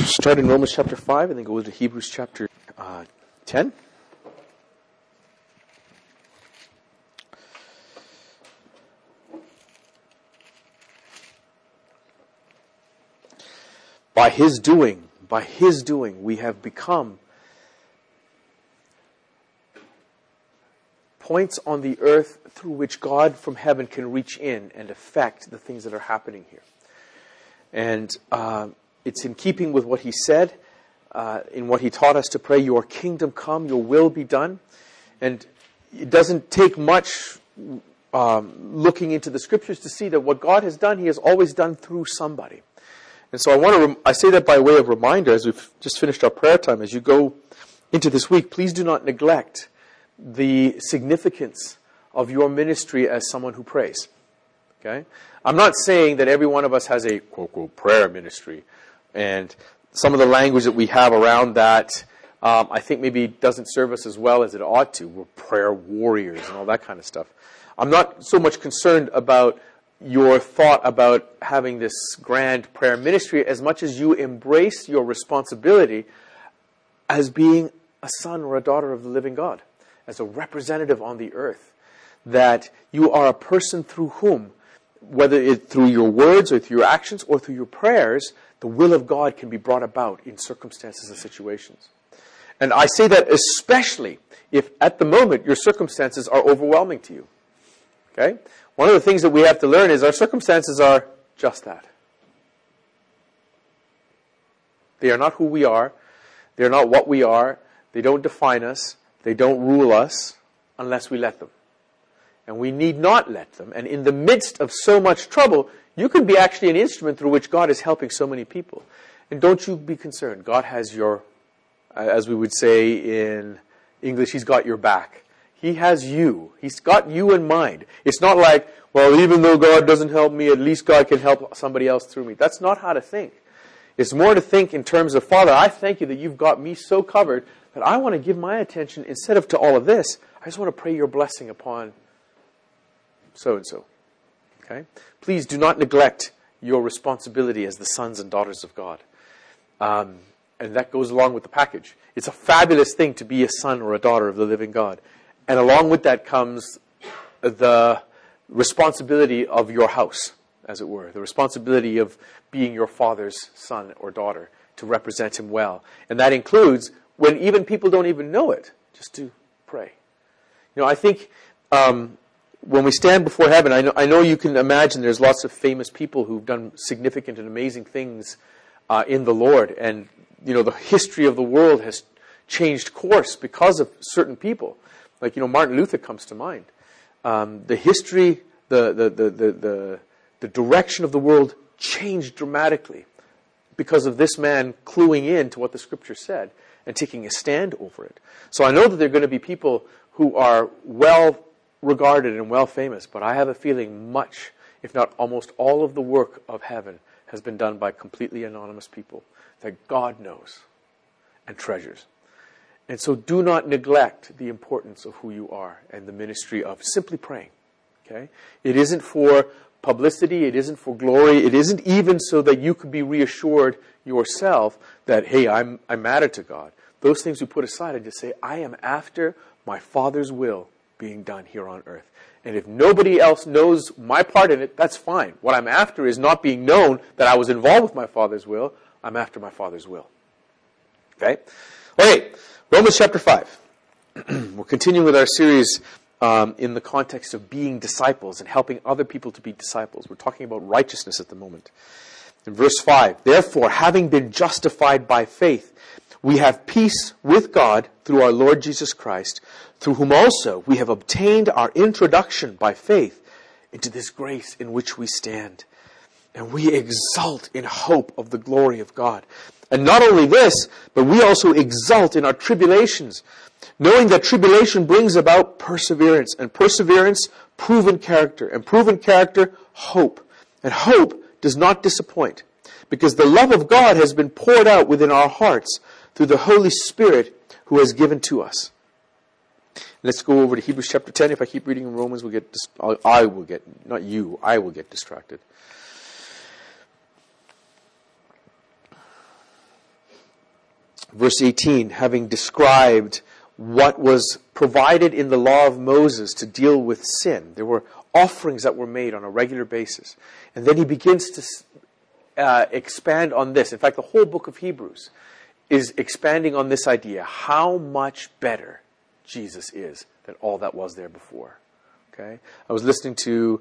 start in Romans chapter 5 and then go to Hebrews chapter 10. By His doing, we have become points on the earth through which God from heaven can reach in and affect the things that are happening here. And it's in keeping with what He said, in what He taught us to pray, your kingdom come, your will be done. And it doesn't take much looking into the scriptures to see that what God has done, He has always done through somebody. And so I say that by way of reminder as we've just finished our prayer time. As you go into this week, please do not neglect the significance of your ministry as someone who prays. Okay? I'm not saying that every one of us has a quote-unquote prayer ministry. And some of the language that we have around that, I think maybe doesn't serve us as well as it ought to. We're prayer warriors and all that kind of stuff. I'm not so much concerned about your thought about having this grand prayer ministry as much as you embrace your responsibility as being a son or a daughter of the living God, as a representative on the earth, that you are a person through whom, whether it's through your words or through your actions or through your prayers, the will of God can be brought about in circumstances and situations. And I say that especially if at the moment your circumstances are overwhelming to you. Okay? One of the things that we have to learn is our circumstances are just that. They are not who we are. They are not what we are. They don't define us. They don't rule us unless we let them. And we need not let them. And in the midst of so much trouble, you can be actually an instrument through which God is helping so many people. And don't you be concerned. God has your, as we would say in English, He's got your back. He has you. He's got you in mind. It's not like, well, even though God doesn't help me, at least God can help somebody else through me. That's not how to think. It's more to think in terms of, Father, I thank you that you've got me so covered that I want to give my attention, instead of to all of this, I just want to pray your blessing upon so-and-so. Okay? Please do not neglect your responsibility as the sons and daughters of God. And that goes along with the package. It's a fabulous thing to be a son or a daughter of the living God. And along with that comes the responsibility of your house, as it were. The responsibility of being your father's son or daughter, to represent Him well. And that includes, when even people don't even know it, just to pray. You know, I think when we stand before heaven, I know you can imagine there's lots of famous people who've done significant and amazing things in the Lord. And, you know, the history of the world has changed course because of certain people. Like, you know, Martin Luther comes to mind. The history, the direction of the world changed dramatically because of this man cluing in to what the Scripture said and taking a stand over it. So I know that there are going to be people who are well regarded and well famous, but I have a feeling much, if not almost all of the work of heaven has been done by completely anonymous people that God knows and treasures. And so do not neglect the importance of who you are and the ministry of simply praying. Okay? It isn't for publicity. It isn't for glory. It isn't even so that you could be reassured yourself that, hey, I matter to God. Those things we put aside and just say, I am after my Father's will being done here on earth. And if nobody else knows my part in it, that's fine. What I'm after is not being known that I was involved with my Father's will. I'm after my Father's will. Okay? Okay. Romans chapter 5. We're continuing with our series in the context of being disciples and helping other people to be disciples. We're talking about righteousness at the moment. In verse 5, therefore, having been justified by faith, we have peace with God through our Lord Jesus Christ, through whom also we have obtained our introduction by faith into this grace in which we stand. And we exult in hope of the glory of God. And not only this, but we also exult in our tribulations, knowing that tribulation brings about perseverance, and perseverance, proven character, and proven character, hope. And hope does not disappoint, because the love of God has been poured out within our hearts through the Holy Spirit who has given to us. Let's go over to Hebrews chapter 10. If I keep reading in Romans, I will get distracted. verse 18, having described what was provided in the law of Moses to deal with sin. There were offerings that were made on a regular basis. And then he begins to expand on this. In fact, the whole book of Hebrews is expanding on this idea, how much better Jesus is than all that was there before. Okay? I was listening to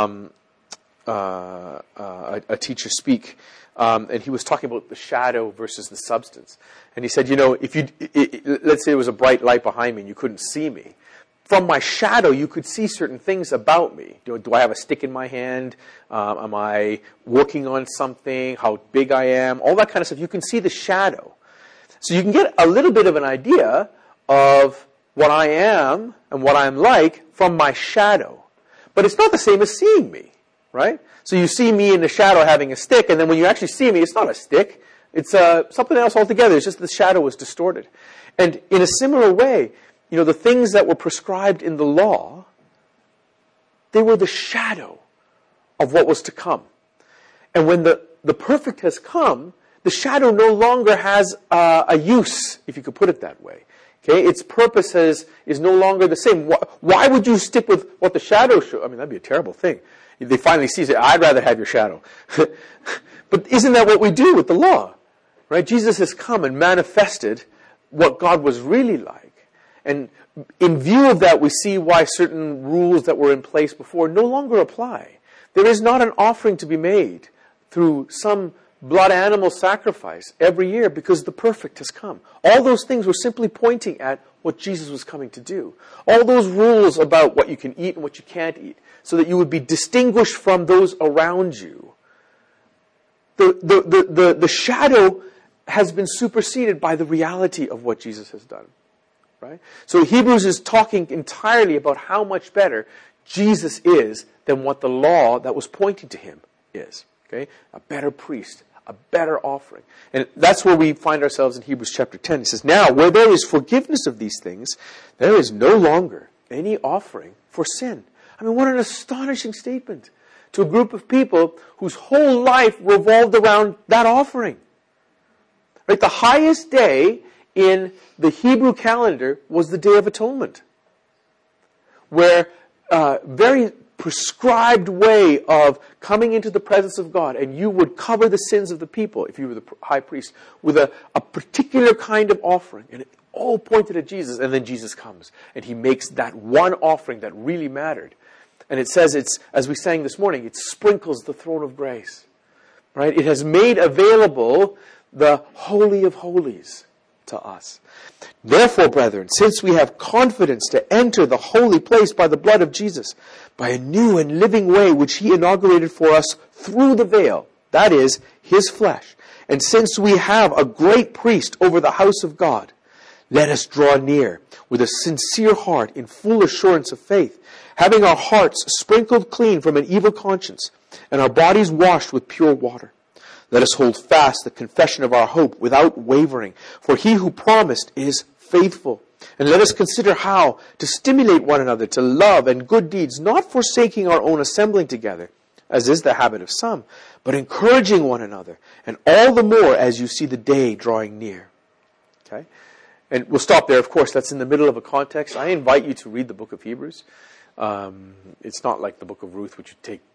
a teacher speak, and he was talking about the shadow versus the substance. And he said, if let's say there was a bright light behind me and you couldn't see me, from my shadow you could see certain things about me. Do I have a stick in my hand? Am I working on something? How big I am? All that kind of stuff. You can see the shadow. So you can get a little bit of an idea of what I am and what I'm like from my shadow. But it's not the same as seeing me, right? So you see me in the shadow having a stick, and then when you actually see me, it's not a stick. It's something else altogether. It's just the shadow was distorted. And in a similar way, the things that were prescribed in the law, they were the shadow of what was to come. And when the perfect has come, the shadow no longer has a use, if you could put it that way. Okay, its purpose is no longer the same. Why would you stick with what the shadow shows? I mean, that'd be a terrible thing. They finally see, I'd rather have your shadow. But isn't that what we do with the law? Right? Jesus has come and manifested what God was really like. And in view of that, we see why certain rules that were in place before no longer apply. There is not an offering to be made through some blood animal sacrifice every year because the perfect has come. All those things were simply pointing at what Jesus was coming to do. All those rules about what you can eat and what you can't eat, so that you would be distinguished from those around you. The shadow has been superseded by the reality of what Jesus has done. Right? So Hebrews is talking entirely about how much better Jesus is than what the law that was pointing to him is. Okay? A better priest, a better offering. And that's where we find ourselves in Hebrews chapter 10. It says, now, where there is forgiveness of these things, there is no longer any offering for sin. I mean, what an astonishing statement to a group of people whose whole life revolved around that offering. Right? The highest day in the Hebrew calendar was the Day of Atonement, where very prescribed way of coming into the presence of God, and you would cover the sins of the people, if you were the high priest, with a particular kind of offering. And it all pointed at Jesus, and then Jesus comes, and he makes that one offering that really mattered. And it says, it's, as we sang this morning, it sprinkles the throne of grace. Right? It has made available the Holy of Holies to us. Therefore, brethren, since we have confidence to enter the holy place by the blood of Jesus, by a new and living way which he inaugurated for us through the veil, that is, his flesh, and since we have a great priest over the house of God, let us draw near with a sincere heart in full assurance of faith, having our hearts sprinkled clean from an evil conscience and our bodies washed with pure water. Let us hold fast the confession of our hope without wavering, for he who promised is faithful. And let us consider how to stimulate one another to love and good deeds, not forsaking our own assembling together, as is the habit of some, but encouraging one another, and all the more as you see the day drawing near. Okay? And we'll stop there. Of course, that's in the middle of a context. I invite you to read the book of Hebrews. It's not like the book of Ruth, which would take,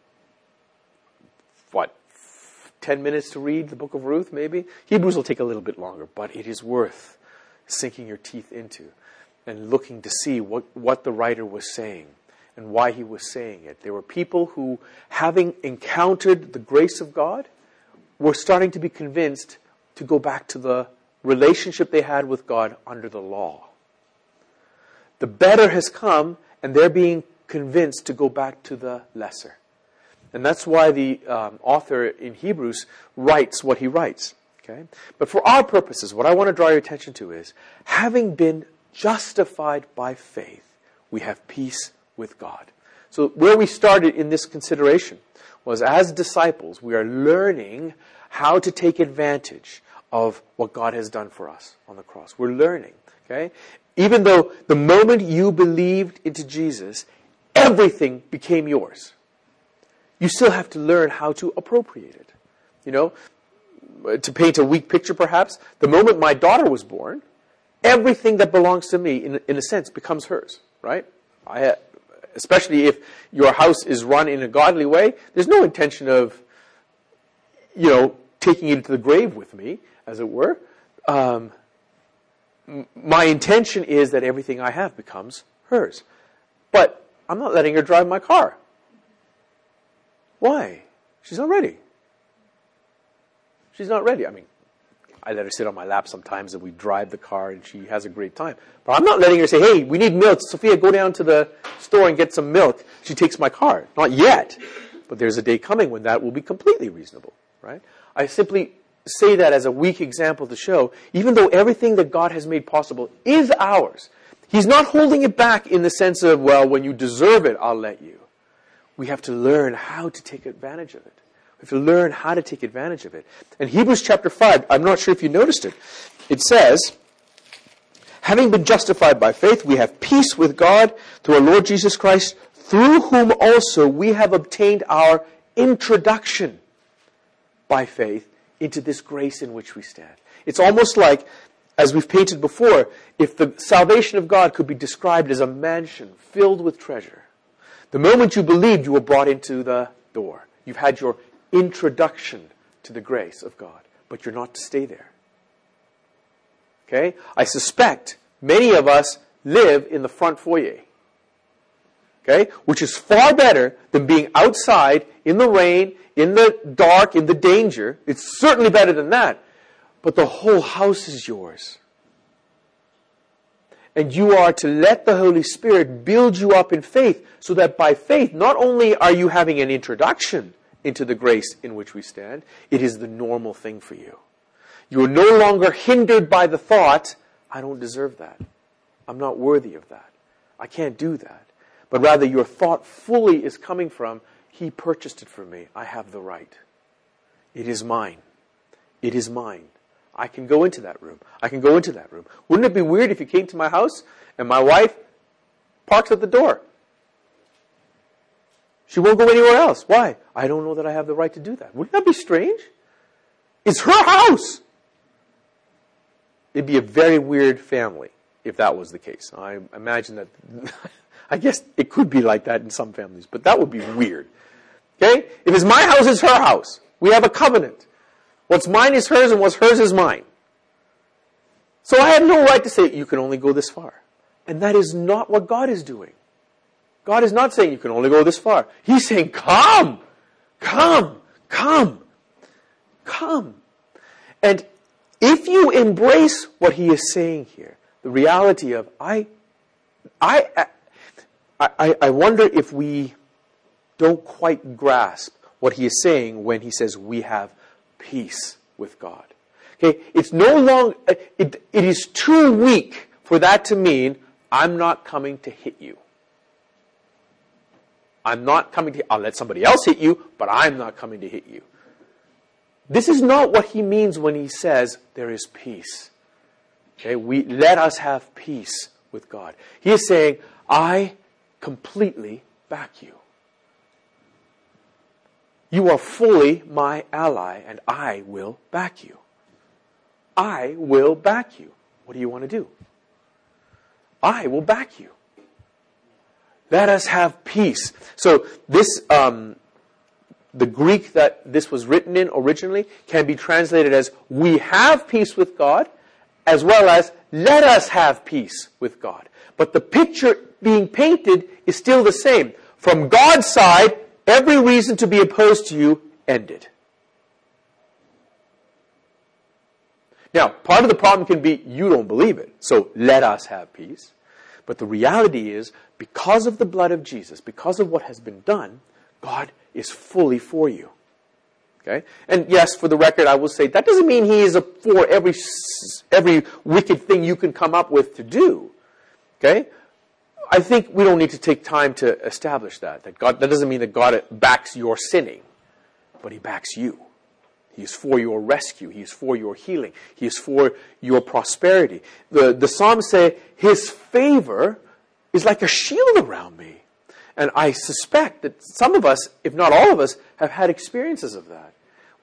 10 minutes to read the book of Ruth, maybe? Hebrews will take a little bit longer, but it is worth sinking your teeth into and looking to see what the writer was saying and why he was saying it. There were people who, having encountered the grace of God, were starting to be convinced to go back to the relationship they had with God under the law. The better has come, and they're being convinced to go back to the lesser. And that's why the author in Hebrews writes what he writes. Okay? But for our purposes, what I want to draw your attention to is, having been justified by faith, we have peace with God. So where we started in this consideration was, as disciples, we are learning how to take advantage of what God has done for us on the cross. We're learning. Okay? Even though the moment you believed into Jesus, everything became yours, you still have to learn how to appropriate it. to paint a weak picture perhaps, the moment my daughter was born, everything that belongs to me, in a sense, becomes hers, right? Especially if your house is run in a godly way, there's no intention of, taking it to the grave with me, as it were. My intention is that everything I have becomes hers. But I'm not letting her drive my car. Why? She's not ready. She's not ready. I mean, I let her sit on my lap sometimes and we drive the car and she has a great time. But I'm not letting her say, hey, we need milk. Sophia, go down to the store and get some milk. She takes my car. Not yet. But there's a day coming when that will be completely reasonable, right? I simply say that as a weak example to show, even though everything that God has made possible is ours, He's not holding it back in the sense of, well, when you deserve it, I'll let you. We have to learn how to take advantage of it. We have to learn how to take advantage of it. In Hebrews chapter 5, I'm not sure if you noticed it, it says, having been justified by faith, we have peace with God through our Lord Jesus Christ, through whom also we have obtained our introduction by faith into this grace in which we stand. It's almost like, as we've painted before, if the salvation of God could be described as a mansion filled with treasure. The moment you believed, you were brought into the door. You've had your introduction to the grace of God, but you're not to stay there. Okay? I suspect many of us live in the front foyer. Okay? Which is far better than being outside in the rain, in the dark, in the danger. It's certainly better than that. But the whole house is yours. And you are to let the Holy Spirit build you up in faith, so that by faith, not only are you having an introduction into the grace in which we stand, it is the normal thing for you. You are no longer hindered by the thought, I don't deserve that. I'm not worthy of that. I can't do that. But rather your thought fully is coming from, He purchased it for me. I have the right. It is mine. It is mine. I can go into that room. I can go into that room. Wouldn't it be weird if you came to my house and my wife parks at the door? She won't go anywhere else. Why? I don't know that I have the right to do that. Wouldn't that be strange? It's her house. It'd be a very weird family if that was the case. I imagine that, I guess it could be like that in some families, but that would be weird. Okay? If it's my house, it's her house. We have a covenant. What's mine is hers, and what's hers is mine. So I have no right to say, you can only go this far. And that is not what God is doing. God is not saying you can only go this far. He's saying, come, come, come, come. And if you embrace what He is saying here, the reality of, I wonder if we don't quite grasp what He is saying when He says we have peace with God. Okay, it's no longer, it is too weak for that to mean, I'm not coming to hit you. I'm not coming to, I'll let somebody else hit you, but I'm not coming to hit you. This is not what He means when He says there is peace. Okay, let us have peace with God. He is saying, I completely back you. You are fully my ally, and I will back you. I will back you. What do you want to do? I will back you. Let us have peace. So this, the Greek that this was written in originally can be translated as, we have peace with God, as well as, let us have peace with God. But the picture being painted is still the same. From God's side, every reason to be opposed to you ended. Now, part of the problem can be you don't believe it, so let us have peace. But the reality is, because of the blood of Jesus, because of what has been done, God is fully for you. Okay? And yes, for the record, I will say, that doesn't mean He is for every wicked thing you can come up with to do. Okay? I think we don't need to take time to establish that. That doesn't mean that God backs your sinning, but He backs you. He is for your rescue. He is for your healing. He is for your prosperity. The Psalms say, His favor is like a shield around me. And I suspect that some of us, if not all of us, have had experiences of that. Where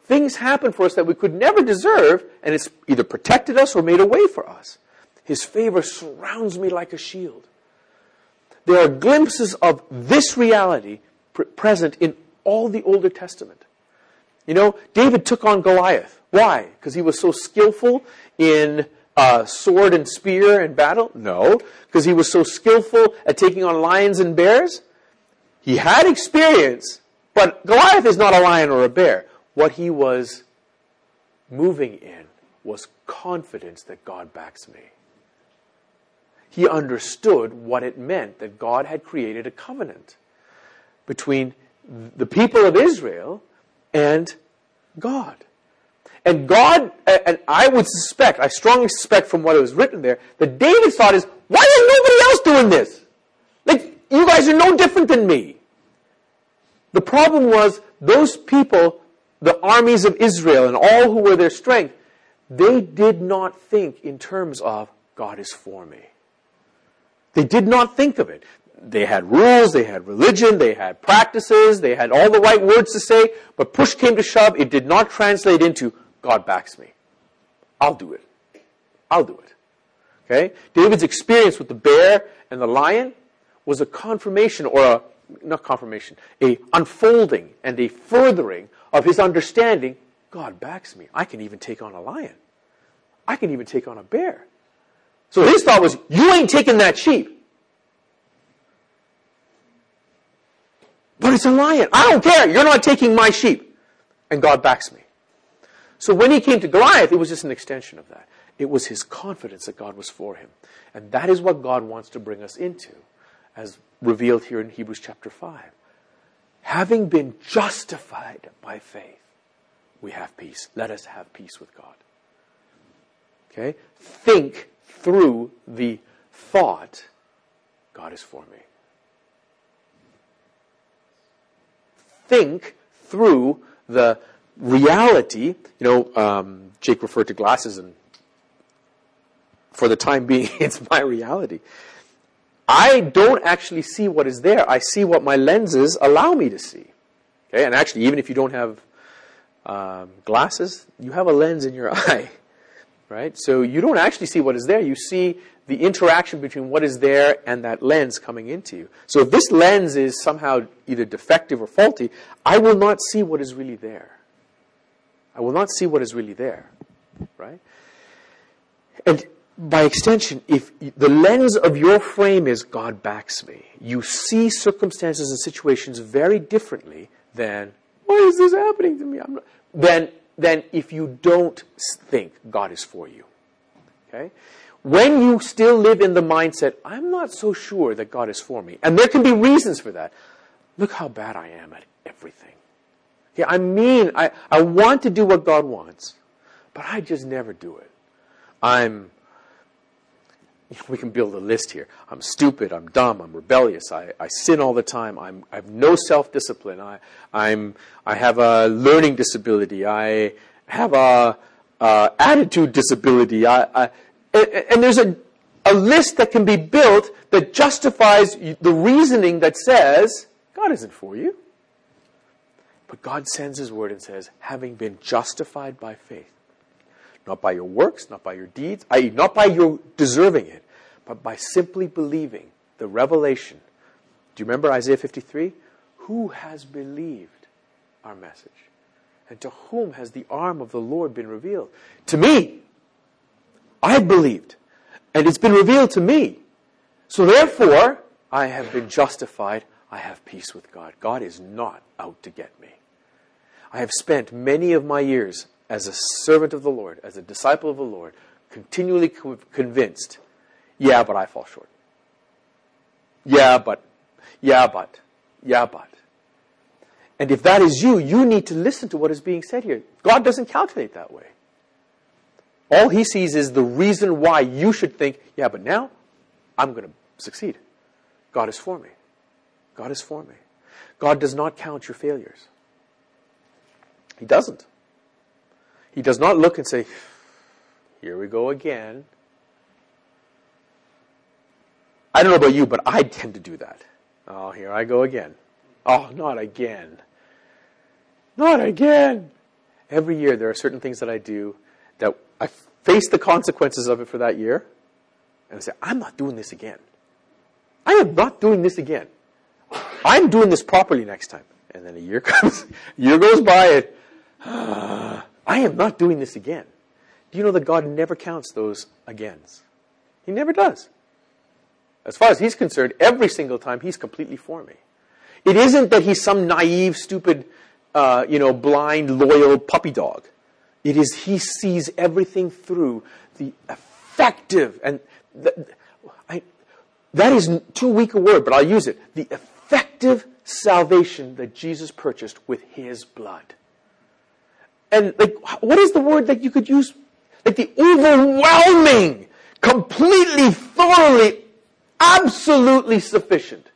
Things happen for us that we could never deserve, and it's either protected us or made a way for us. His favor surrounds me like a shield. There are glimpses of this reality present in all the Old Testament. You know, David took on Goliath. Why? Because he was so skillful in sword and spear and battle? No. Because he was so skillful at taking on lions and bears? He had experience, but Goliath is not a lion or a bear. What he was moving in was confidence that God backs me. He understood what it meant that God had created a covenant between the people of Israel and God. And God, and I would suspect, I strongly suspect from what was written there, that David's thought is, why is nobody else doing this? Like, you guys are no different than me. The problem was, those people, the armies of Israel and all who were their strength, they did not think in terms of, God is for me. They did not think of it. They had rules, they had religion, they had practices, they had all the right words to say, but push came to shove, it did not translate into, God backs me. I'll do it. I'll do it. Okay? David's experience with the bear and the lion was a confirmation, or not confirmation, a unfolding and a furthering of his understanding, God backs me. I can even take on a lion. I can even take on a bear. So his thought was, you ain't taking that sheep. But it's a lion. I don't care. You're not taking my sheep. And God backs me. So when he came to Goliath, it was just an extension of that. It was his confidence that God was for him. And that is what God wants to bring us into, as revealed here in Hebrews chapter 5. Having been justified by faith, we have peace. Let us have peace with God. Okay? Think through the thought, God is for me. Think through the reality. You know, Jake referred to glasses, and for the time being, it's my reality. I don't actually see what is there. I see what my lenses allow me to see. Okay? And actually, even if you don't have glasses, you have a lens in your eye. Right? So you don't actually see what is there. You see the interaction between what is there and that lens coming into you. So if this lens is somehow either defective or faulty, I will not see what is really there. I will not see what is really there. Right? And by extension, if the lens of your frame is God backs me, you see circumstances and situations very differently than, why is this happening to me? Than if you don't think God is for you. Okay? When you still live in the mindset, I'm not so sure that God is for me, and there can be reasons for that. Look how bad I am at everything. Yeah, I mean, I want to do what God wants, but I just never do it. We can build a list here. I'm stupid, I'm dumb, I'm rebellious, I sin all the time, I have no self-discipline, I have a learning disability, I have a attitude disability, and there's a list that can be built that justifies the reasoning that says, God isn't for you. But God sends His word and says, having been justified by faith, not by your works, not by your deeds, i.e. not by your deserving it, but by simply believing the revelation. Do you remember Isaiah 53? Who has believed our message? And to whom has the arm of the Lord been revealed? To me. I believed. And it's been revealed to me. So therefore, I have been justified. I have peace with God. God is not out to get me. I have spent many of my years as a servant of the Lord, as a disciple of the Lord, continually convinced, yeah, but I fall short. Yeah, but. And if that is you, you need to listen to what is being said here. God doesn't calculate that way. All He sees is the reason why you should think, yeah, but now I'm going to succeed. God is for me. God is for me. God does not count your failures. He doesn't. He does not look and say, here we go again. I don't know about you, but I tend to do that. Oh, here I go again. Oh, not again. Not again. every year there are certain things that I do that I face the consequences of it for that year, and I say, I'm not doing this again. I am not doing this again. I'm doing this properly next time. And then a year goes by, and I am not doing this again. Do you know that God never counts those agains? He never does. As far as He's concerned, every single time He's completely for me. It isn't that He's some naive, stupid, blind, loyal puppy dog. It is He sees everything through the effective, and that is too weak a word, but I'll use it. The effective salvation that Jesus purchased with His blood. And what is the word that you could use? The overwhelming, completely, thoroughly, absolutely sufficient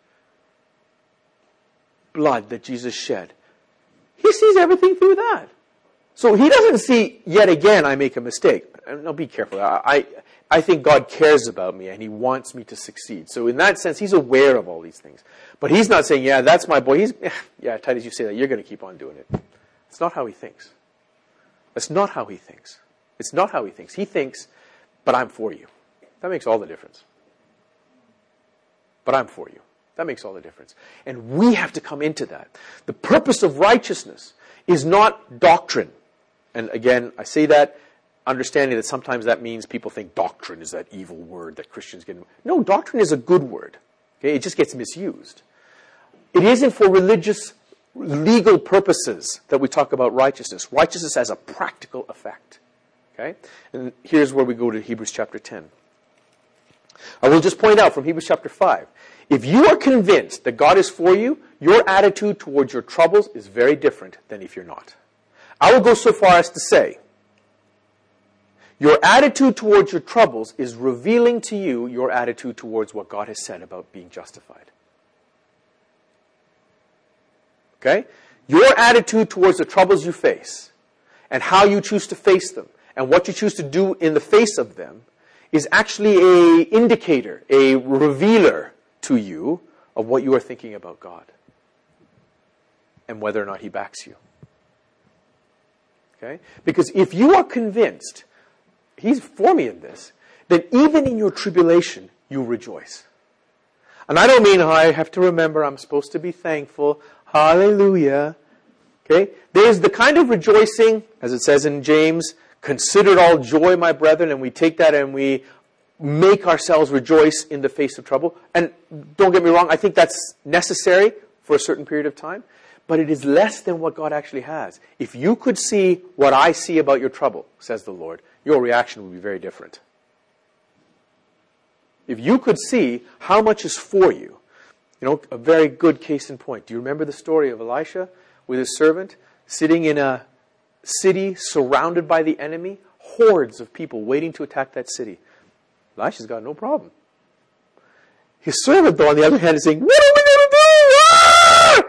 blood that Jesus shed. He sees everything through that. So He doesn't see, yet again, I make a mistake. Now be careful. I think God cares about me and He wants me to succeed. So in that sense, He's aware of all these things. But He's not saying, yeah, that's my boy. Titus, you say that. You're going to keep on doing it. It's not how He thinks. That's not how He thinks. It's not how He thinks. He thinks, but I'm for you. That makes all the difference. But I'm for you. That makes all the difference. And we have to come into that. The purpose of righteousness is not doctrine. And again, I say that understanding that sometimes that means people think doctrine is that evil word that Christians get. No, doctrine is a good word. Okay? It just gets misused. It isn't for religious, legal purposes that we talk about righteousness. Righteousness has a practical effect. Okay? And here's where we go to Hebrews chapter 10. I will just point out from Hebrews chapter 5. If you are convinced that God is for you, your attitude towards your troubles is very different than if you're not. I will go so far as to say, your attitude towards your troubles is revealing to you your attitude towards what God has said about being justified. Okay? Your attitude towards the troubles you face and how you choose to face them and what you choose to do in the face of them is actually an indicator, a revealer to you of what you are thinking about God and whether or not He backs you. Okay? Because if you are convinced He's for me in this, then even in your tribulation, you rejoice. And I don't mean I have to remember I'm supposed to be thankful. Hallelujah. Okay? There's the kind of rejoicing, as it says in James, consider it all joy, my brethren, and we take that and we make ourselves rejoice in the face of trouble. And don't get me wrong, I think that's necessary for a certain period of time. But it is less than what God actually has. If you could see what I see about your trouble, says the Lord, your reaction would be very different. If you could see how much is for you, a very good case in point. Do you remember the story of Elisha with his servant sitting in a city surrounded by the enemy? Hordes of people waiting to attack that city. Elisha's got no problem. His servant, though, on the other hand, is saying, what are we going to do? Ah!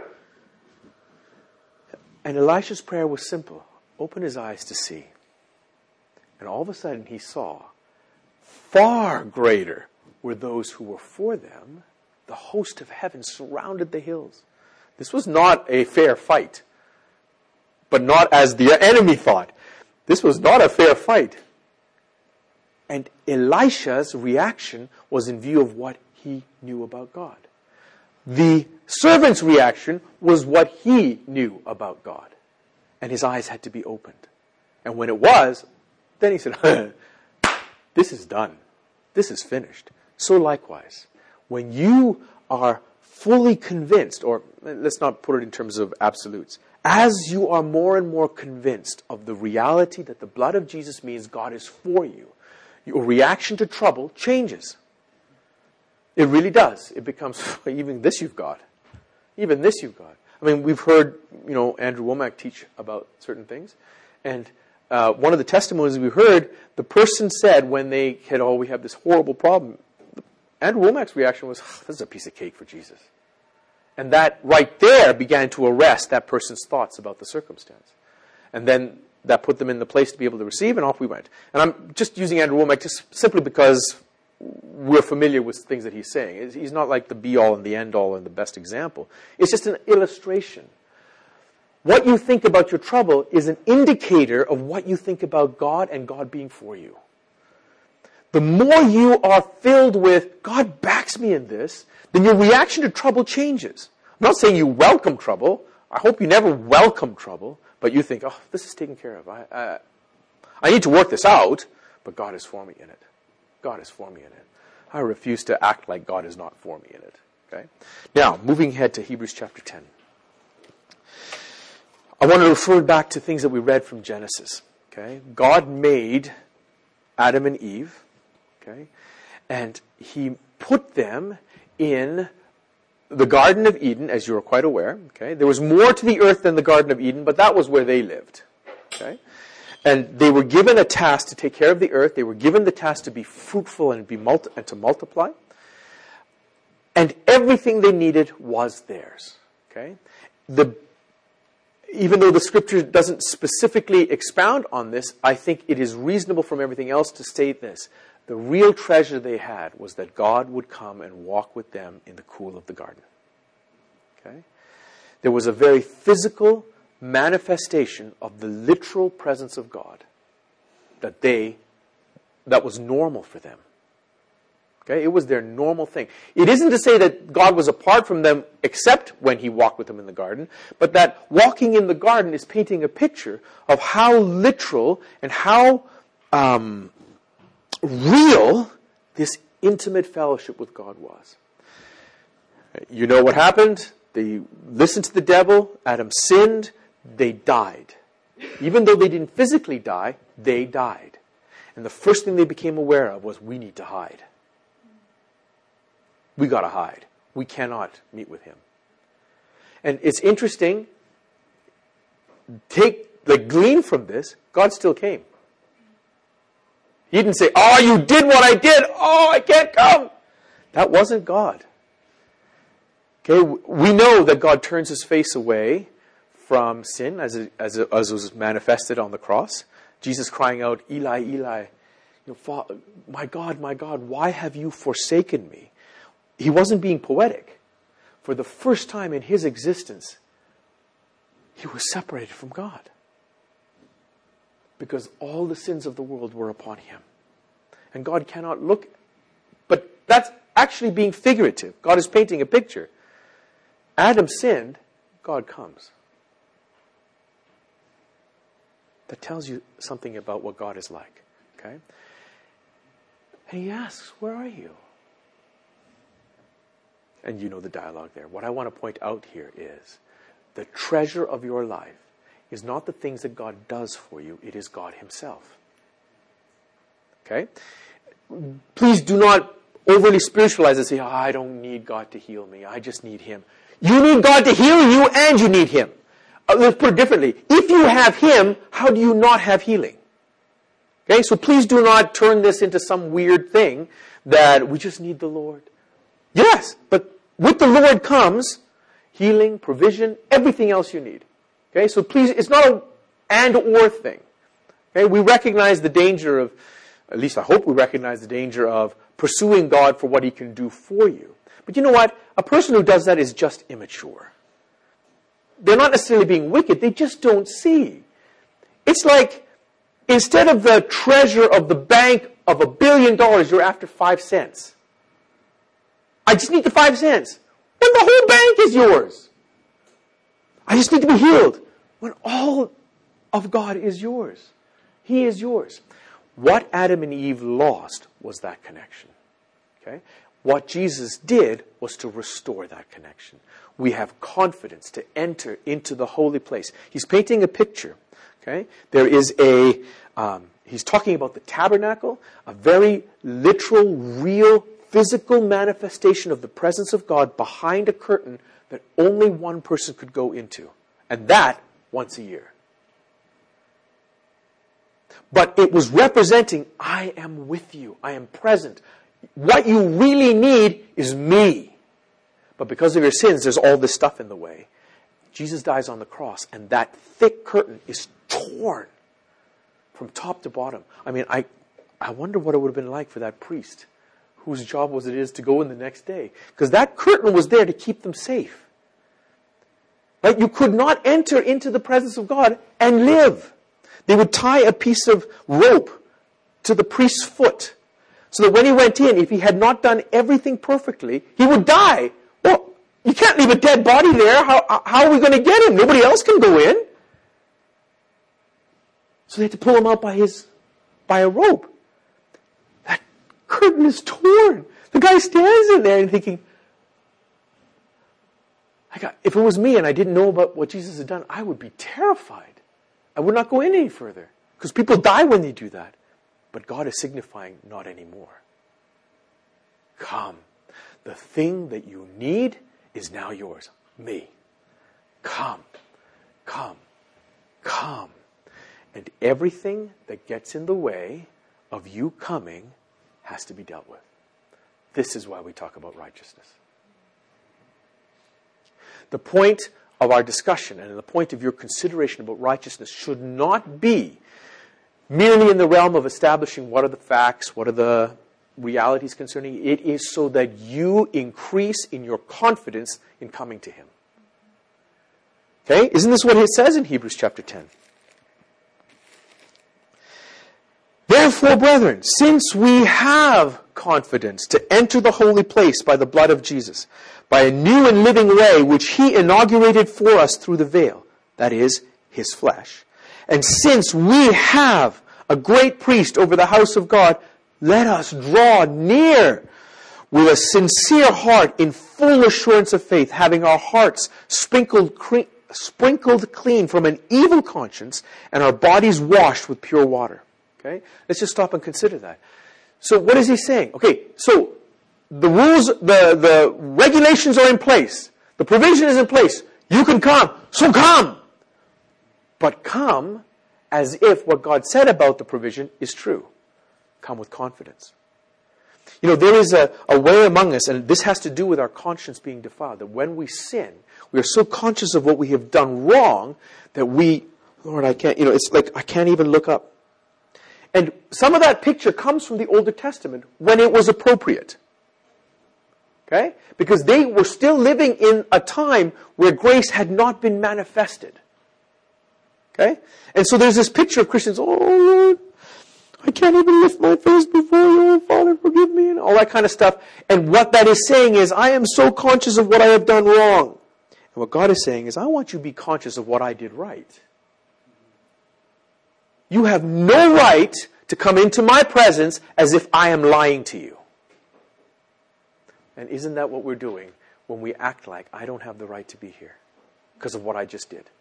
And Elisha's prayer was simple. Open his eyes to see. And all of a sudden he saw far greater were those who were for them. The host of heaven surrounded the hills. This was not a fair fight. But not as the enemy thought. This was not a fair fight. And Elisha's reaction was in view of what he knew about God. The servant's reaction was what he knew about God. And his eyes had to be opened. And when it was, then he said, this is done. This is finished. So likewise, when you are fully convinced, or let's not put it in terms of absolutes, as you are more and more convinced of the reality that the blood of Jesus means God is for you, your reaction to trouble changes. It really does. It becomes, even this you've got. Even this you've got. I mean, we've heard, Andrew Womack teach about certain things. And one of the testimonies we heard, the person said when they had, we have this horrible problem, Andrew Womack's reaction was, this is a piece of cake for Jesus. And that right there began to arrest that person's thoughts about the circumstance. And then that put them in the place to be able to receive, and off we went. And I'm just using Andrew Womack just simply because we're familiar with things that he's saying. He's not like the be-all and the end-all and the best example. It's just an illustration. What you think about your trouble is an indicator of what you think about God and God being for you. The more you are filled with, God backs me in this, then your reaction to trouble changes. I'm not saying you welcome trouble. I hope you never welcome trouble, but you think, oh, this is taken care of. I need to work this out, but God is for me in it. God is for me in it. I refuse to act like God is not for me in it. Okay? Now, moving ahead to Hebrews chapter 10. I want to refer back to things that we read from Genesis. Okay? God made Adam and Eve, okay? And He put them in the Garden of Eden, as you are quite aware. Okay? There was more to the earth than the Garden of Eden, but that was where they lived. Okay? And they were given a task to take care of the earth. They were given the task to be fruitful and to multiply. And everything they needed was theirs. Okay? Even though the Scripture doesn't specifically expound on this, I think it is reasonable from everything else to state this. The real treasure they had was that God would come and walk with them in the cool of the garden. Okay? There was a very physical manifestation of the literal presence of God that was normal for them. Okay? It was their normal thing. It isn't to say that God was apart from them except when He walked with them in the garden, but that walking in the garden is painting a picture of how literal and how real this intimate fellowship with God was. You know what happened? They listened to the devil. Adam sinned. They died. Even though they didn't physically die, they died. And the first thing they became aware of was, we need to hide. We got to hide. We cannot meet with Him. And it's interesting, glean from this, God still came. He didn't say, oh, you did what I did. Oh, I can't come. That wasn't God. Okay, we know that God turns His face away from sin as it was manifested on the cross. Jesus crying out, Eli, Eli, my God, why have you forsaken me? He wasn't being poetic. For the first time in His existence, He was separated from God. Because all the sins of the world were upon Him. And God cannot look. But that's actually being figurative. God is painting a picture. Adam sinned, God comes. That tells you something about what God is like. Okay? And He asks, where are you? And you know the dialogue there. What I want to point out here is the treasure of your life is not the things that God does for you. It is God Himself. Okay? Please do not overly spiritualize and say, I don't need God to heal me. I just need Him. You need God to heal you and you need Him. Let's put it differently. If you have Him, how do you not have healing? Okay? So please do not turn this into some weird thing that we just need the Lord. Yes, but with the Lord comes healing, provision, everything else you need. Okay, so please, it's not an and or thing. Okay, we recognize the danger of, at least I hope we recognize the danger of pursuing God for what He can do for you. But you know what? A person who does that is just immature. They're not necessarily being wicked, they just don't see. It's like, instead of the treasure of the bank of $1 billion, you're after 5 cents. I just need the 5 cents. Then the whole bank is yours. I just need to be healed. When all of God is yours. He is yours. What Adam and Eve lost was that connection. Okay? What Jesus did was to restore that connection. We have confidence to enter into the holy place. He's painting a picture. Okay? There is he's talking about the tabernacle, a very literal, real, physical manifestation of the presence of God behind a curtain that only one person could go into. And that once a year. But it was representing, I am with you. I am present. What you really need is me. But because of your sins, there's all this stuff in the way. Jesus dies on the cross, and that thick curtain is torn from top to bottom. I mean, I wonder what it would have been like for that priest, whose job it is to go in the next day. Because that curtain was there to keep them safe. Right? You could not enter into the presence of God and live. They would tie a piece of rope to the priest's foot, so that when he went in, if he had not done everything perfectly, he would die. Well, you can't leave a dead body there. How are we going to get him? Nobody else can go in. So they had to pull him out by a rope. That curtain is torn. The guy stands in there and thinking, if it was me and I didn't know about what Jesus had done, I would be terrified. I would not go in any further. Because people die when they do that. But God is signifying, not anymore. Come. The thing that you need is now yours. Me. Come. Come. Come. And everything that gets in the way of you coming has to be dealt with. This is why we talk about righteousness. The point of our discussion and the point of your consideration about righteousness should not be merely in the realm of establishing what are the facts, what are the realities concerning. It is so that you increase in your confidence in coming to Him. Okay? Isn't this what it says in Hebrews chapter 10? Therefore, brethren, since we have confidence to enter the holy place by the blood of Jesus, by a new and living way which He inaugurated for us through the veil, that is, His flesh, and since we have a great priest over the house of God, let us draw near with a sincere heart in full assurance of faith, having our hearts sprinkled clean from an evil conscience and our bodies washed with pure water. Okay? Let's just stop and consider that. So what is he saying? Okay, so the rules, the regulations are in place. The provision is in place. You can come. So come. But come as if what God said about the provision is true. Come with confidence. You know, there is a way among us, and this has to do with our conscience being defiled, that when we sin, we are so conscious of what we have done wrong that Lord, I can't, it's like I can't even look up. And some of that picture comes from the Older Testament when it was appropriate. Okay? Because they were still living in a time where grace had not been manifested. Okay? And so there's this picture of Christians, oh Lord, I can't even lift my face before you, oh Father, forgive me, and all that kind of stuff. And what that is saying is, I am so conscious of what I have done wrong. And what God is saying is, I want you to be conscious of what I did right. You have no right to come into my presence as if I am lying to you. And isn't that what we're doing when we act like I don't have the right to be here because of what I just did?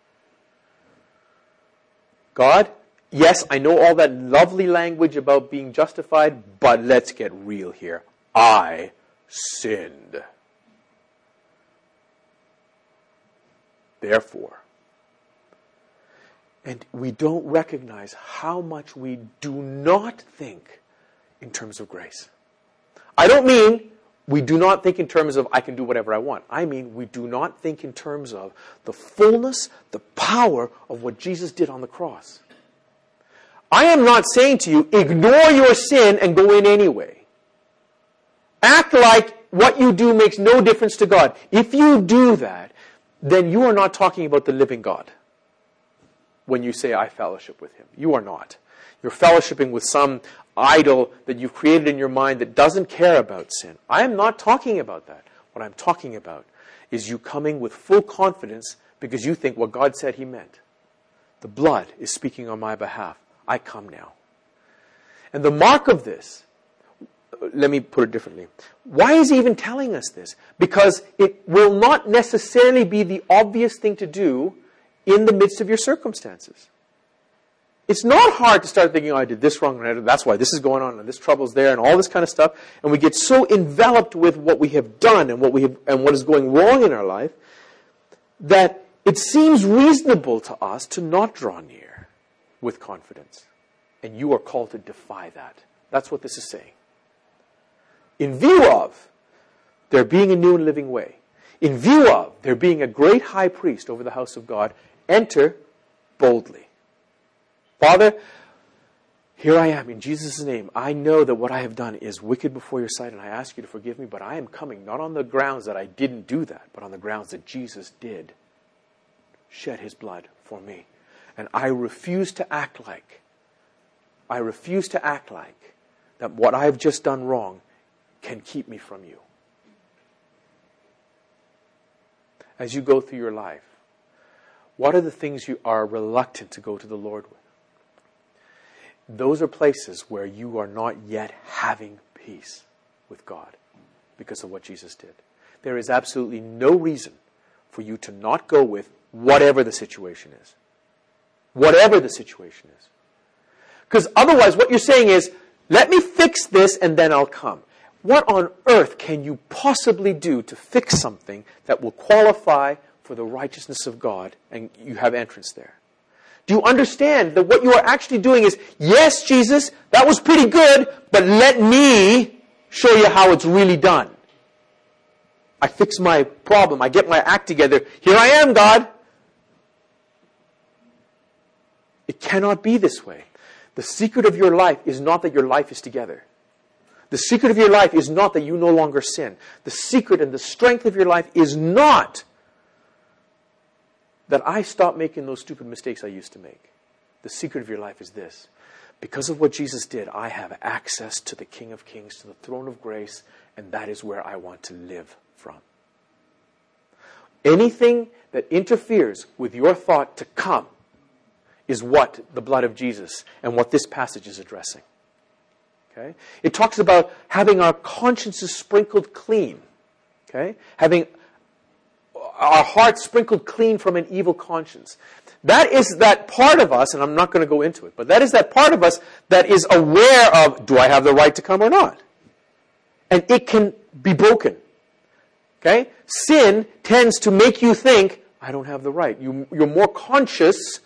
God, yes, I know all that lovely language about being justified, but let's get real here. I sinned. Therefore, and we don't recognize how much we do not think in terms of grace. I don't mean we do not think in terms of I can do whatever I want. I mean we do not think in terms of the fullness, the power of what Jesus did on the cross. I am not saying to you, ignore your sin and go in anyway. Act like what you do makes no difference to God. If you do that, then you are not talking about the living God. When you say, I fellowship with Him. You are not. You're fellowshipping with some idol that you've created in your mind that doesn't care about sin. I am not talking about that. What I'm talking about is you coming with full confidence because you think what God said He meant. The blood is speaking on my behalf. I come now. And the mark of this, let me put it differently. Why is He even telling us this? Because it will not necessarily be the obvious thing to do in the midst of your circumstances. It's not hard to start thinking, oh, I did this wrong, and that's why this is going on, and this trouble's there, and all this kind of stuff. And we get so enveloped with what we have done and what is going wrong in our life that it seems reasonable to us to not draw near with confidence. And you are called to defy that. That's what this is saying. In view of there being a new and living way, in view of there being a great high priest over the house of God, enter boldly. Father, here I am in Jesus' name. I know that what I have done is wicked before your sight, and I ask you to forgive me, but I am coming not on the grounds that I didn't do that, but on the grounds that Jesus did. shed his blood for me. And I refuse to act like that what I've just done wrong can keep me from you. As you go through your life, what are the things you are reluctant to go to the Lord with? Those are places where you are not yet having peace with God because of what Jesus did. There is absolutely no reason for you to not go with whatever the situation is. Whatever the situation is. Because otherwise what you're saying is, let me fix this and then I'll come. What on earth can you possibly do to fix something that will qualify for the righteousness of God and you have entrance there? Do you understand that what you are actually doing is, yes, Jesus, that was pretty good, but let me show you how it's really done. I fix my problem. I get my act together. Here I am, God. It cannot be this way. The secret of your life is not that your life is together. The secret of your life is not that you no longer sin. The secret and the strength of your life is not that I stop making those stupid mistakes I used to make. The secret of your life is this. Because of what Jesus did, I have access to the King of Kings, to the throne of grace, and that is where I want to live from. Anything that interferes with your thought to come is what the blood of Jesus and what this passage is addressing. Okay? It talks about having our consciences sprinkled clean. Okay? Having our hearts sprinkled clean from an evil conscience. That is that part of us, and I'm not going to go into it, but that is that part of us that is aware of, do I have the right to come or not? And it can be broken. Okay? Sin tends to make you think, I don't have the right. You're more conscious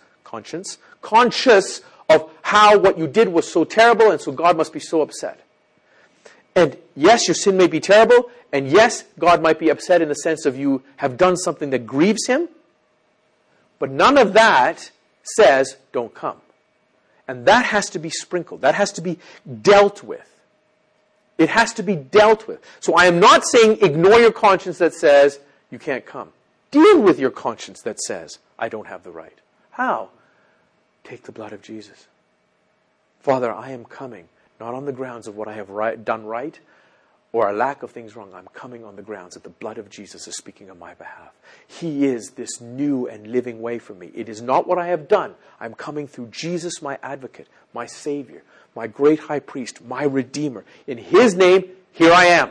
of how what you did was so terrible, and so God must be so upset. And yes, your sin may be terrible, and yes, God might be upset in the sense of you have done something that grieves him, but none of that says, don't come. And that has to be sprinkled. That has to be dealt with. It has to be dealt with. So I am not saying ignore your conscience that says, you can't come. Deal with your conscience that says, I don't have the right. How? Take the blood of Jesus. Father, I am coming, not on the grounds of what I have done right, or a lack of things wrong. I'm coming on the grounds that the blood of Jesus is speaking on my behalf. He is this new and living way for me. It is not what I have done. I'm coming through Jesus, my advocate, my Savior, my great high priest, my Redeemer. In His name, here I am.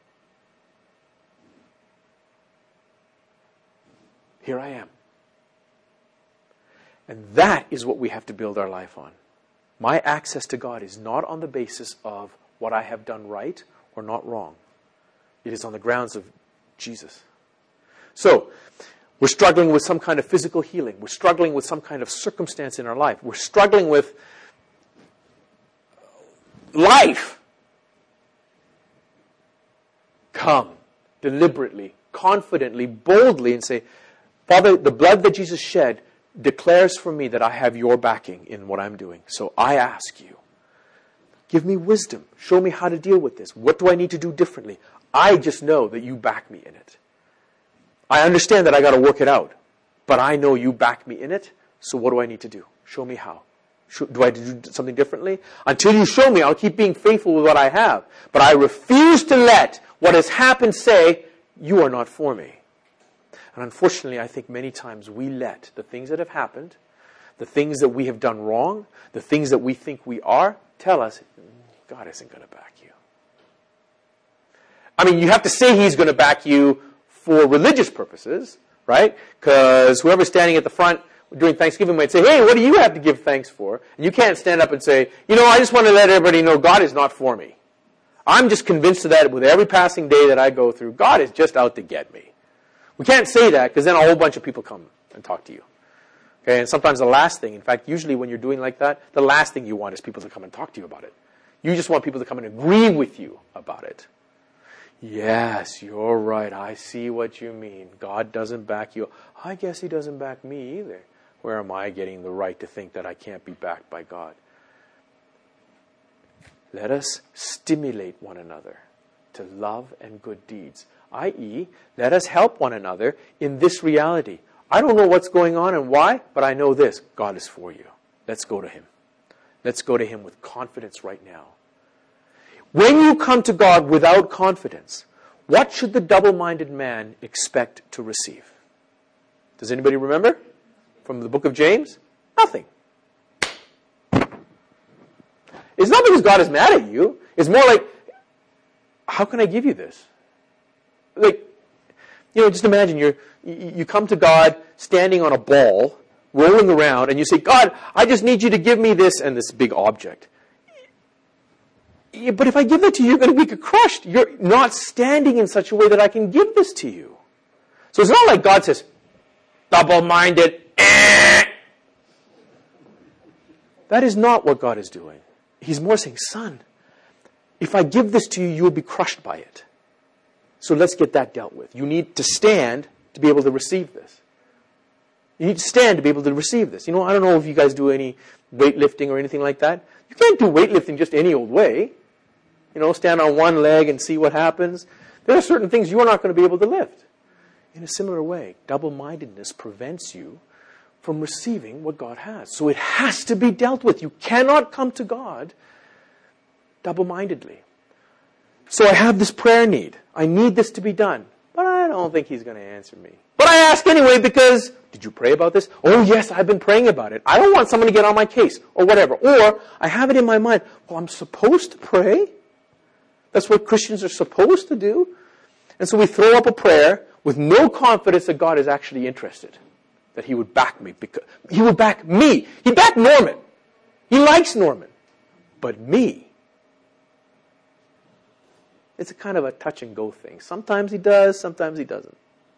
Here I am. And that is what we have to build our life on. My access to God is not on the basis of what I have done right or not wrong. It is on the grounds of Jesus. So, we're struggling with some kind of physical healing. We're struggling with some kind of circumstance in our life. We're struggling with life. Come deliberately, confidently, boldly, and say, Father, the blood that Jesus shed declares for me that I have your backing in what I'm doing. So I ask you, give me wisdom. Show me how to deal with this. What do I need to do differently? I just know that you back me in it. I understand that I got to work it out, but I know you back me in it. So what do I need to do? Show me how. Do I do something differently? Until you show me, I'll keep being faithful with what I have. But I refuse to let what has happened say, you are not for me. And unfortunately, I think many times we let the things that have happened, the things that we have done wrong, the things that we think we are, tell us, God isn't going to back you. I mean, you have to say He's going to back you for religious purposes, right? Because whoever's standing at the front during Thanksgiving might say, hey, what do you have to give thanks for? And you can't stand up and say, I just want to let everybody know God is not for me. I'm just convinced of that with every passing day that I go through. God is just out to get me. We can't say that because then a whole bunch of people come and talk to you. Okay, and sometimes the last thing, in fact, usually when you're doing like that, the last thing you want is people to come and talk to you about it. You just want people to come and agree with you about it. Yes, you're right. I see what you mean. God doesn't back you. I guess He doesn't back me either. Where am I getting the right to think that I can't be backed by God? Let us stimulate one another to love and good deeds. I.e., let us help one another in this reality. I don't know what's going on and why, but I know this. God is for you. Let's go to Him. Let's go to Him with confidence right now. When you come to God without confidence, what should the double-minded man expect to receive? Does anybody remember? From the book of James? Nothing. It's not because God is mad at you. It's more like, how can I give you this? Like, just imagine you come to God standing on a ball, rolling around, and you say, God, I just need you to give me this and this big object. But if I give it to you, you're going to be crushed. You're not standing in such a way that I can give this to you. So it's not like God says, double-minded. That is not what God is doing. He's more saying, son, if I give this to you, you will be crushed by it. So let's get that dealt with. You need to stand to be able to receive this. You need to stand to be able to receive this. I don't know if you guys do any weightlifting or anything like that. You can't do weightlifting just any old way. Stand on one leg and see what happens. There are certain things you are not going to be able to lift. In a similar way, double-mindedness prevents you from receiving what God has. So it has to be dealt with. You cannot come to God double-mindedly. So I have this prayer need. I need this to be done. But I don't think He's going to answer me. But I ask anyway because, did you pray about this? Oh yes, I've been praying about it. I don't want someone to get on my case or whatever. Or I have it in my mind, well, I'm supposed to pray. That's what Christians are supposed to do. And so we throw up a prayer with no confidence that God is actually interested. That He would back me. Because He would back me. He backed Norman. He likes Norman. But me. It's a kind of a touch and go thing. Sometimes He does, sometimes He doesn't.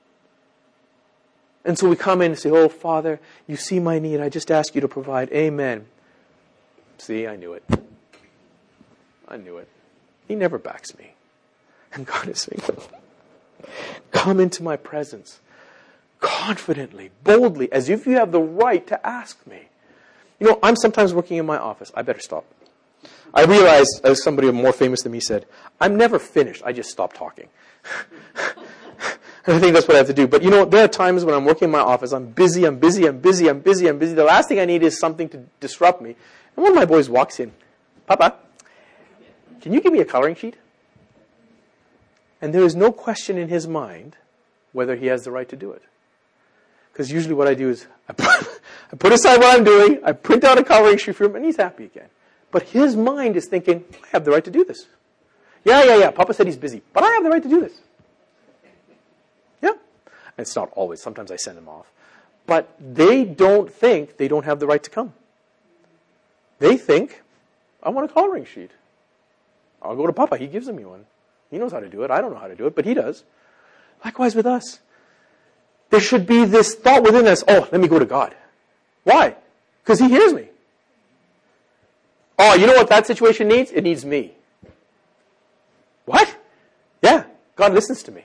And so we come in and say, oh, Father, you see my need. I just ask you to provide. Amen. See, I knew it. I knew it. He never backs me. And God is saying, come into my presence confidently, boldly, as if you have the right to ask me. I'm sometimes working in my office. I better stop. I realized, as somebody more famous than me said, I'm never finished. I just stop talking. And I think that's what I have to do. But there are times when I'm working in my office, I'm busy. The last thing I need is something to disrupt me. And one of my boys walks in. Papa, can you give me a coloring sheet? And there is no question in his mind whether he has the right to do it. Because usually what I do is, I put aside what I'm doing, I print out a coloring sheet for him, and he's happy again. But his mind is thinking, I have the right to do this. Yeah. Papa said he's busy, but I have the right to do this. Yeah. And it's not always. Sometimes I send them off. But they don't think they don't have the right to come. They think, I want a coloring sheet. I'll go to Papa. He gives me one. He knows how to do it. I don't know how to do it, but He does. Likewise with us. There should be this thought within us, oh, let me go to God. Why? Because He hears me. Oh, you know what that situation needs? It needs me. What? Yeah, God listens to me.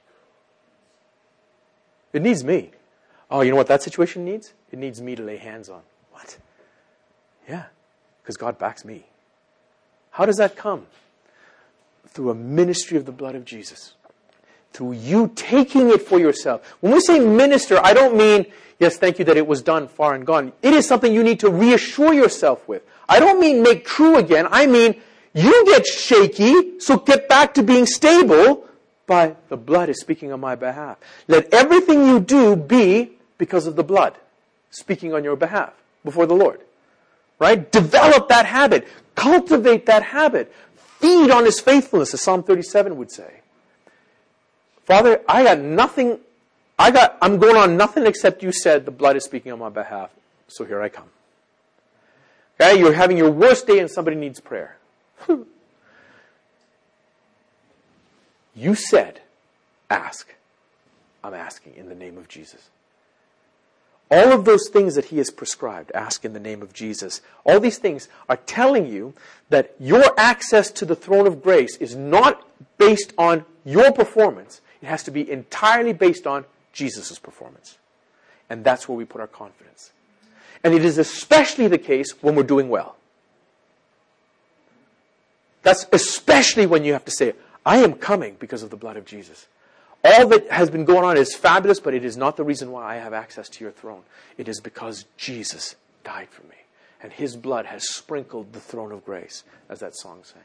It needs me. Oh, you know what that situation needs? It needs me to lay hands on. What? Yeah, because God backs me. How does that come? Through a ministry of the blood of Jesus. Through you taking it for yourself. When we say minister, I don't mean, yes, thank you that it was done, far and gone. It is something you need to reassure yourself with. I don't mean make true again. I mean, you get shaky, so get back to being stable by the blood is speaking on my behalf. Let everything you do be because of the blood speaking on your behalf before the Lord. Right? Develop that habit. Cultivate that habit. Feed on His faithfulness, as Psalm 37 would say. Father, I'm going on nothing except you said the blood is speaking on my behalf. So here I come. Okay, you're having your worst day and somebody needs prayer. You said, ask. I'm asking in the name of Jesus. All of those things that He has prescribed, ask in the name of Jesus. All these things are telling you that your access to the throne of grace is not based on your performance. It has to be entirely based on Jesus' performance. And that's where we put our confidence. And it is especially the case when we're doing well. That's especially when you have to say, I am coming because of the blood of Jesus. All that has been going on is fabulous, but it is not the reason why I have access to your throne. It is because Jesus died for me. And his blood has sprinkled the throne of grace, as that song sang.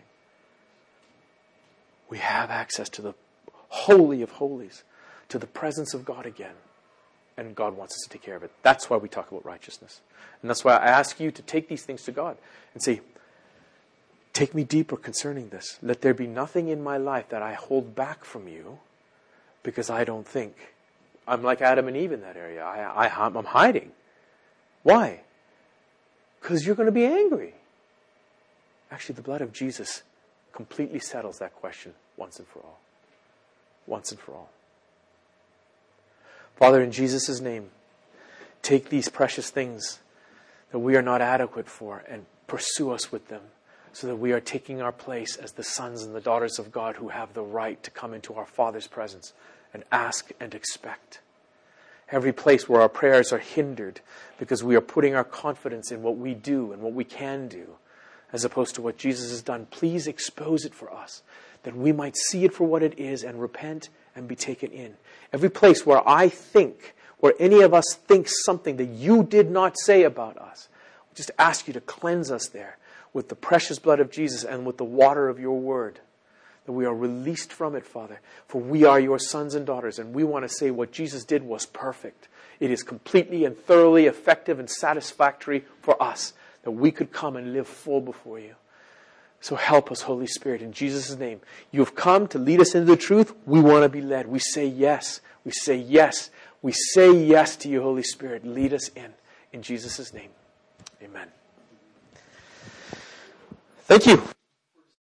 We have access to the Holy of Holies, to the presence of God again. And God wants us to take care of it. That's why we talk about righteousness. And that's why I ask you to take these things to God and say, take me deeper concerning this. Let there be nothing in my life that I hold back from you because I don't think. I'm like Adam and Eve in that area. I'm hiding. Why? Because you're going to be angry. Actually, the blood of Jesus completely settles that question once and for all. Once and for all. Father, in Jesus' name, take these precious things that we are not adequate for and pursue us with them so that we are taking our place as the sons and the daughters of God who have the right to come into our Father's presence and ask and expect. Every place where our prayers are hindered because we are putting our confidence in what we do and what we can do as opposed to what Jesus has done, please expose it for us that we might see it for what it is and repent and be taken in. Every place where I think, where any of us thinks something that you did not say about us, we just ask you to cleanse us there with the precious blood of Jesus and with the water of your word. That we are released from it, Father. For we are your sons and daughters, and we want to say what Jesus did was perfect. It is completely and thoroughly effective and satisfactory for us that we could come and live full before you. So help us, Holy Spirit, in Jesus' name. You have come to lead us into the truth. We want to be led. We say yes. We say yes. We say yes to you, Holy Spirit. Lead us in Jesus' name. Amen. Thank you.